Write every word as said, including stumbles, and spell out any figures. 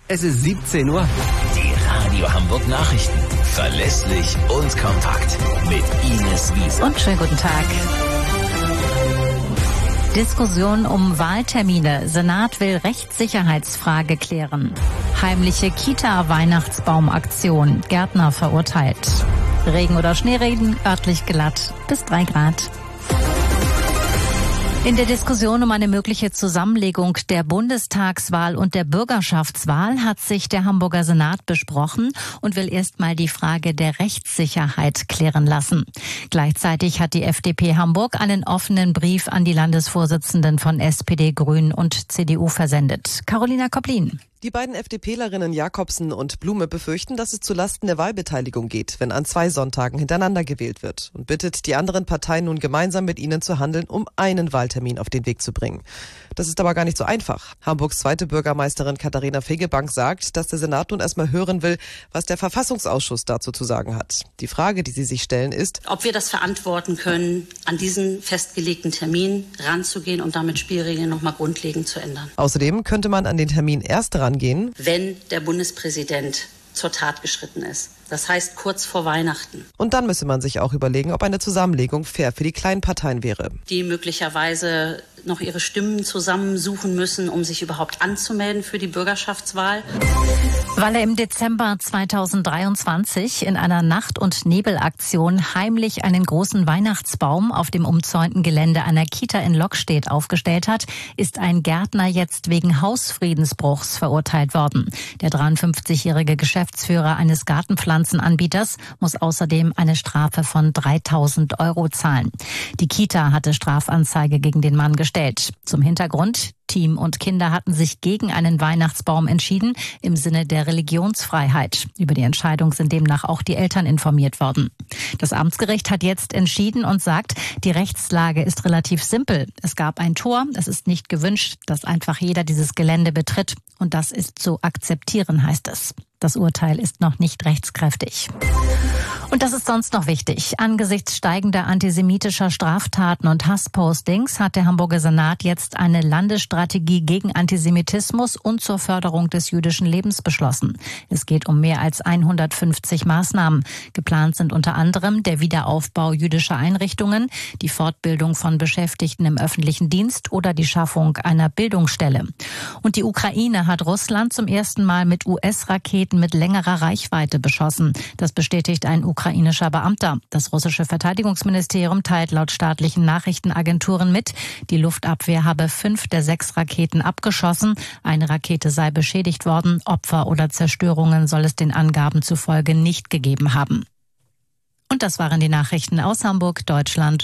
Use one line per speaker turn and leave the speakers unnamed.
Es ist siebzehn Uhr.
Die Radio Hamburg Nachrichten. Verlässlich und kompakt. Mit Ines Wiese.
Und schönen guten Tag. Diskussion um Wahltermine. Senat will Rechtssicherheitsfrage klären. Heimliche Kita-Weihnachtsbaumaktion. Gärtner verurteilt. Regen oder Schneeregen, örtlich glatt bis drei Grad. In der Diskussion um eine mögliche Zusammenlegung der Bundestagswahl und der Bürgerschaftswahl hat sich der Hamburger Senat besprochen und will erstmal die Frage der Rechtssicherheit klären lassen. Gleichzeitig hat die F D P Hamburg einen offenen Brief an die Landesvorsitzenden von S P D, Grünen und C D U versendet. Carolina Koplin.
Die beiden FDPlerinnen Jakobsen und Blume befürchten, dass es zulasten der Wahlbeteiligung geht, wenn an zwei Sonntagen hintereinander gewählt wird, und bittet die anderen Parteien nun gemeinsam mit ihnen zu handeln, um einen Wahltermin auf den Weg zu bringen. Das ist aber gar nicht so einfach. Hamburgs zweite Bürgermeisterin Katharina Fegebank sagt, dass der Senat nun erstmal hören will, was der Verfassungsausschuss dazu zu sagen hat. Die Frage, die sie sich stellen, ist,
ob wir das verantworten können, an diesen festgelegten Termin ranzugehen und damit Spielregeln nochmal grundlegend zu ändern.
Außerdem könnte man an den Termin erst rangehen,
wenn der Bundespräsident zur Tat geschritten ist. Das heißt kurz vor Weihnachten.
Und dann müsse man sich auch überlegen, ob eine Zusammenlegung fair für die kleinen Parteien wäre.
Die möglicherweise noch ihre Stimmen zusammensuchen müssen, um sich überhaupt anzumelden für die Bürgerschaftswahl.
Weil er im Dezember zweitausenddreiundzwanzig in einer Nacht- und Nebelaktion heimlich einen großen Weihnachtsbaum auf dem umzäunten Gelände einer Kita in Lockstedt aufgestellt hat, ist ein Gärtner jetzt wegen Hausfriedensbruchs verurteilt worden. Der dreiundfünfzigjährige Geschäftsführer eines Gartenpflanzenanbieters muss außerdem eine Strafe von dreitausend Euro zahlen. Die Kita hatte Strafanzeige gegen den Mann gestellt. Zum Hintergrund: Team und Kinder hatten sich gegen einen Weihnachtsbaum entschieden, im Sinne der Religionsfreiheit. Über die Entscheidung sind demnach auch die Eltern informiert worden. Das Amtsgericht hat jetzt entschieden und sagt, die Rechtslage ist relativ simpel. Es gab ein Tor, es ist nicht gewünscht, dass einfach jeder dieses Gelände betritt. Und das ist zu akzeptieren, heißt es. Das Urteil ist noch nicht rechtskräftig. Und das ist sonst noch wichtig. Angesichts steigender antisemitischer Straftaten und Hasspostings hat der Hamburger Senat jetzt eine Landesstrategie gegen Antisemitismus und zur Förderung des jüdischen Lebens beschlossen. Es geht um mehr als hundertfünfzig Maßnahmen. Geplant sind unter anderem der Wiederaufbau jüdischer Einrichtungen, die Fortbildung von Beschäftigten im öffentlichen Dienst oder die Schaffung einer Bildungsstelle. Und die Ukraine hat Russland zum ersten Mal mit U S-Raketen mit längerer Reichweite beschossen. Das bestätigt ein ukrainischer Beamter. Das russische Verteidigungsministerium teilt laut staatlichen Nachrichtenagenturen mit, die Luftabwehr habe fünf der sechs Raketen abgeschossen. Eine Rakete sei beschädigt worden. Opfer oder Zerstörungen soll es den Angaben zufolge nicht gegeben haben. Und das waren die Nachrichten aus Hamburg, Deutschland